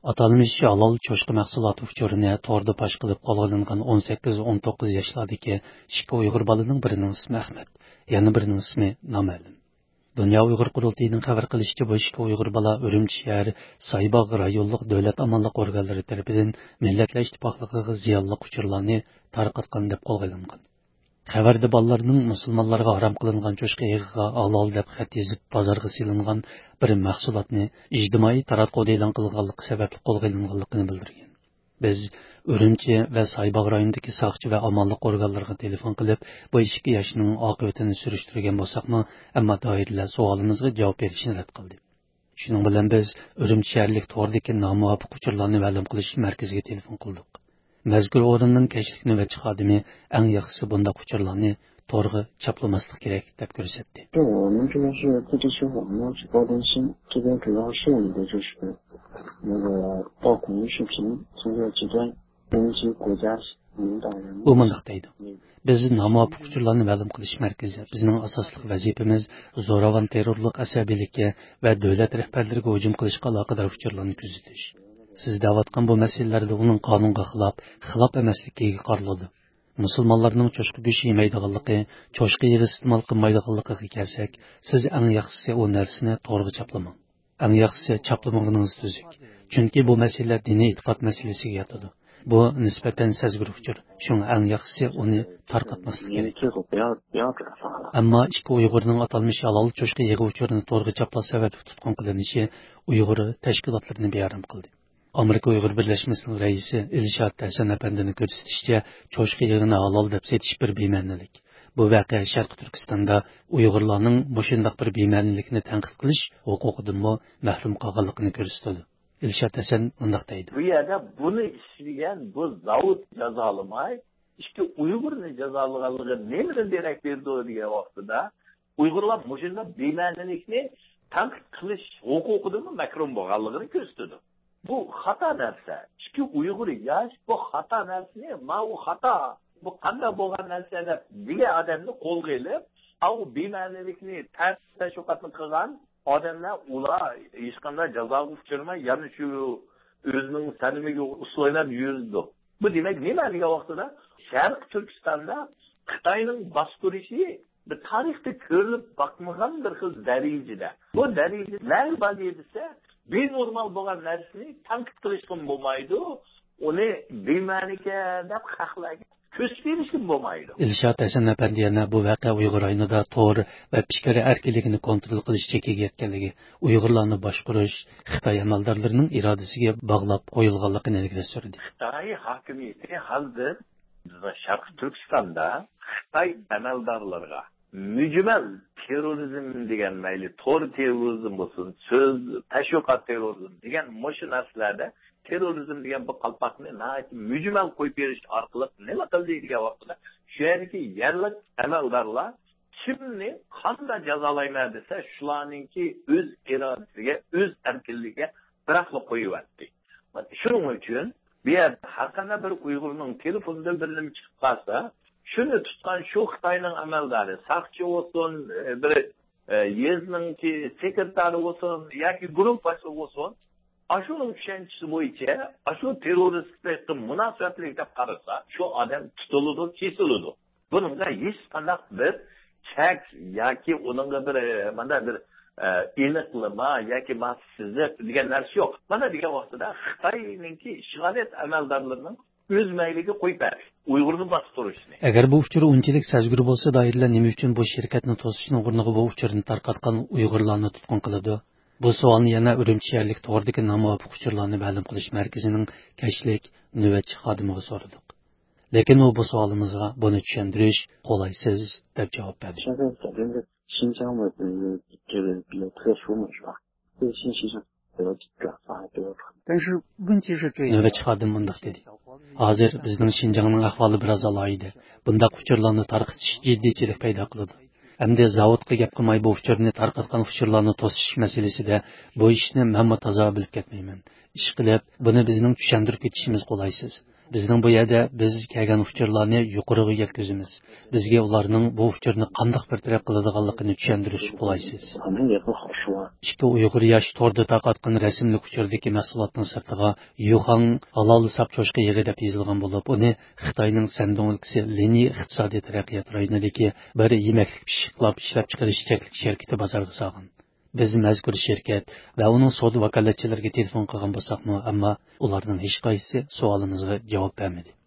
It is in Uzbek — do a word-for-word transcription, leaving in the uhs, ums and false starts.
Atalmış halal çoşqi mahsulot uchurini torda pash qilib qolg'ingan o'n sakkiz o'n to'qqiz yoshlardagi ikki Uyg'ur bolaning birining ismi Ahmad, yana birining ismi noma'lum. Dunyo Uyg'ur qurultiyining xabar qilishicha, bu ikki Uyg'ur bola Urumchi shahar Saybog' rayonlik davlat amonlik organlari tomonidan Millatlar ittifoqligiga ziyonli uchurlarni tarqatgan deb qo'lga olingan. Xabarda bolalarning musulmonlarga harom qilingan cho'shqa yig'iga halol deb xat yozib bozorga silingan bir mahsulotni ijtimoiy taratquv e'lon qilganligi sababli qo'lga olinganligini bildirgan. Biz Urumchi va Saybog' rayonidagi soqchi va amonlik organlariga telefon qilib, bu ikki yoshning oqibatini surishtirgan bo'lsakmi, ammo doiralar savolimizga javob berishni rad qildi. Shuning bilan biz Urumchi shaharlik to'g'ridagi nomuvofiq uchurlarni ma'lum qilish markaziga telefon qildik. Mazkur o'rinning kashlik navbatchi xodimi eng yaxshisi bunday uchurlarni to'g'ri chaplamaslik kerak deb ko'rsatdi. 我们这边是自治区网络举报中心，这边主要受理的就是那个爆恐怖视频，通过极端攻击国家领导人。 U mundaq deydi. Biz nomuvofiq uchurlarni ma'lum qilish markazi, bizning asosli vazifamiz zo'ravon terrorlik asabiylikka va davlat rahbarlariga hujum qilishga aloqador uchurlarni kuzatish. Siz davatgan bu masalalarda uning qonunga xilof, xilof emasligiga qaraladi. Musulmonlarning cho'shqa go'sht yemaydiganligi, cho'shqa yig'i iste'mol qilmaydiganligiga kelsak, siz eng yaxshisi u narsani to'g'ri chaplamang. Eng yaxshisi chaplamagingiz tuzuk. Chunki bu masala diniy e'tiqod masalasiga yotadi. Bu nisbatan sezgir uchur. Shunga eng yaxshisi uni tarqatmaslik kerak. Ammo ikki Uyg'urning atalmish halol cho'shqa yig'i uchurini to'g'ri chaplash sababli tutqun qilinishi Uyg'ur tashkilotlarini beyarim qildi. Amerika Uyg'ur birlashmasining raisi Ilshad Hasan apandining ko'rsatishicha, cho'shqa yig'ini halol deb setish bir bema'nilik. Bu voqea Sharqi Turkistonda Uyg'urlarning mushundaq bir bema'nilikni tanqid qilish huquqidan mahrum qolganligini ko'rsatadi. Ilshad Hasan undaq deydi. Bu yerda buni ishlagan bu zavod jazolamay, ikki Uyg'urni jazolaganligi nimadan derak berdi degan vaqtida Uyg'urlar mushundaq bema'nilikni tanqid qilish huquqidan mahrum bo'lganligini ko'rsatadi. Bu xato narsa. Ikki Uyg'ur yosh bu xato narsani, ma u xato, bu qanday bo'lgan narsa deb degan odamni qo'lga olib, u bema'nilikni tashviqotni qilgan odamlar ular hech qanday jazoga uchramay, yana shu o'zining sanimiga uslab yurdi. Bu demak nima degan vaqtida Sharq Turkistonda Xitoyning bostirishi bir tarixda ko'rilib boqmagan bir xil darajada. Bu darajalar bo'lsa benormal bo'lgan narsani tanqid qilishga bo'lmaydi, uni bema'niga deb haqlarga ko'z berishga bo'lmaydi. Ilshad Hasan apandi yana bu voqea Uyg'ur rayonida to'g'ri va fikr erkinligini kontrol qilish chekiga yetganligi, Uyg'urlarni boshqarish Xitoy amaldorlarining irodasiga bog'lab qo'yilganligini ilgari surdi. Xitoy hokimiyati hozir Sharq Turkistonda Xitoy amaldorlariga mücmel terrorizm degan mayli, to'g'ri terrorizm bo'lsin, so'z tashviqot terrorizm degan mushu narsalarda terrorizm degan bu qalpoqni nəhayət mücmel qo'yib berish orqali nima qildi degan vaqtda shu yerdagi yerlik amaldorlar kimni qanday jazolayman desa, shularningki o'z irodasiga, o'z erkinligiga biroqla qo'yibdi. Shuning uchun bu yerda har qanday bir Uyg'urning telefonida bir nima chiqib qolsa, shuni tutgan shu Xitoyning amaldori, saqchi bo'lsin, bir yezningki sekretari bo'lsin yoki guruh boshlig'i bo'lsin, ashuning tushunchasi bo'yicha, ashu terroristlikka munosabatli deb qarasa, shu odam tutiladi, kesiladi. Buningga hech qanday bir chek yoki uningga bir mana bir aniqlama yoki maxsusizlik degan narsa yo'q. Mana degan vaqtida Xitoyningki ishg'oliyat amaldorlarining o'z mayliga qo'yib berdi. Uyg'urni bostirishni. Agar bu uchur unchalik sezgir bo'lsa, doiralar nima uchun bu shirkatni to'sishning o'rniga bu uchurni tarqatgan Uyg'urlarni tutqun qiladi? Bu savolni yana Urumchi shaharlik to'g'ridagi nomuvofiq uchurlarni ma'lum qilish markazining kashlik navbatchi xodimiga so'radik. Lekin u bu savolimizga buni tushuntirish qo'laysiz deb javob berdi. 现在改变的新疆的呃这个比较特殊嘛，是吧？这个信息是比较转发比较传。但是问题是这样。 Navbatchi xodim mundaq dedi. Hozir bizning Shinjongning ahvoli biroz alohida. Bundaq uchurlarni tarqatish jiddiychilik paydo qiladi. Hamda zavodga gap qilmay bu uchurni tarqatgan uchurlarni to'sish masalasida bu ishni hamma toza bilib ketmayman. Ish qilib, buni bizning tushuntirib ketishimiz qo'laysiz. Bizning bu yerda biz kelgan uchurlarni yuqoriga yetkazamiz. Bizga ularning bu uchurni qanday bir taraf qiladiganligini tushuntirish qo'laysiz. Ikki Uyg'ur yosh torda taqatgan rasmli uchurdagi mahsulotning sirtiga Yuhan halol sapchoshqa yig'i deb yozilgan bo'lib, uni Xitoyning Shandong o'lkasi Liniy iqtisodiy taraqqiyot rayonidagi bir yemaklik pishiqlab ishlab chiqarish cheklik shirkati bozorga solgan. Biz mazkur shirkat va uning savdo vakolatchilariga telefon qilgan bo'lsakmi, ammo ularning hech qaysisi savolimizga javob bermadi.